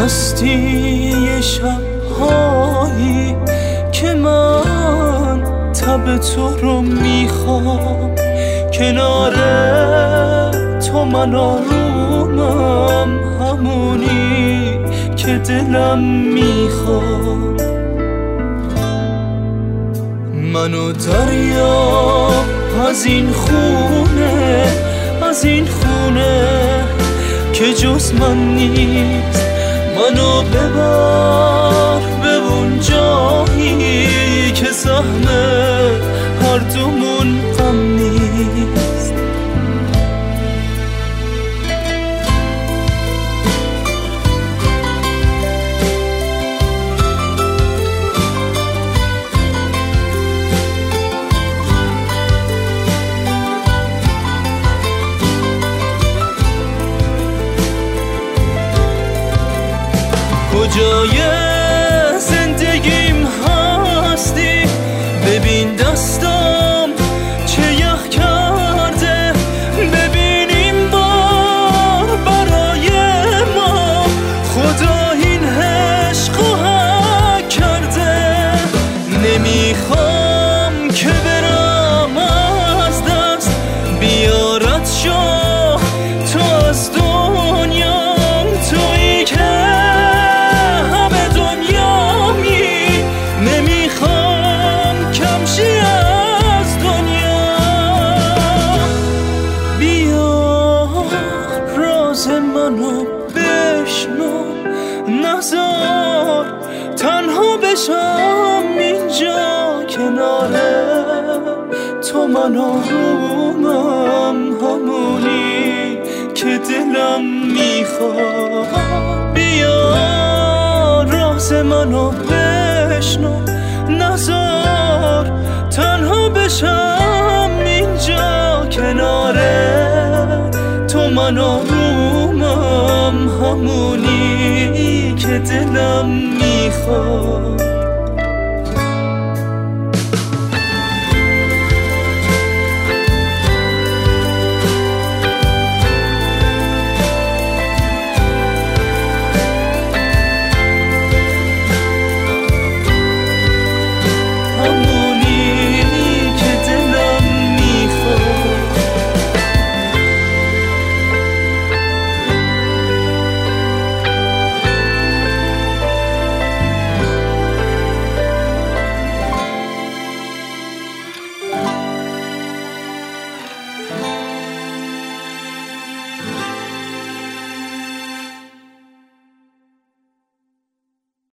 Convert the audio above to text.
هستی شب‌هایی که من تب تو رو میخوام، کنار تو من آرومم، همونی که دلم میخوام. منو دریا از این خونه، از این خونه که جز من نیست، منو ببر به اون جایی که سهم هر دومون غم نیست. کجای زندگیم هستی؟ ببین دستم چه یخ کرده، ببین این بار برای ما خدا این عشقو حک کرده. نمیخوام که برم از دست، بیارت شو تو از دنیام، تویی که منو بشنو، نذار تنها بشم اینجا کنار تو. من آرومم، همونی که دلم میخواد. بیا راز منو بشنو، نذار تنها بشم اینجا کنار تو. من آرومم، همونی که دلم میخواد.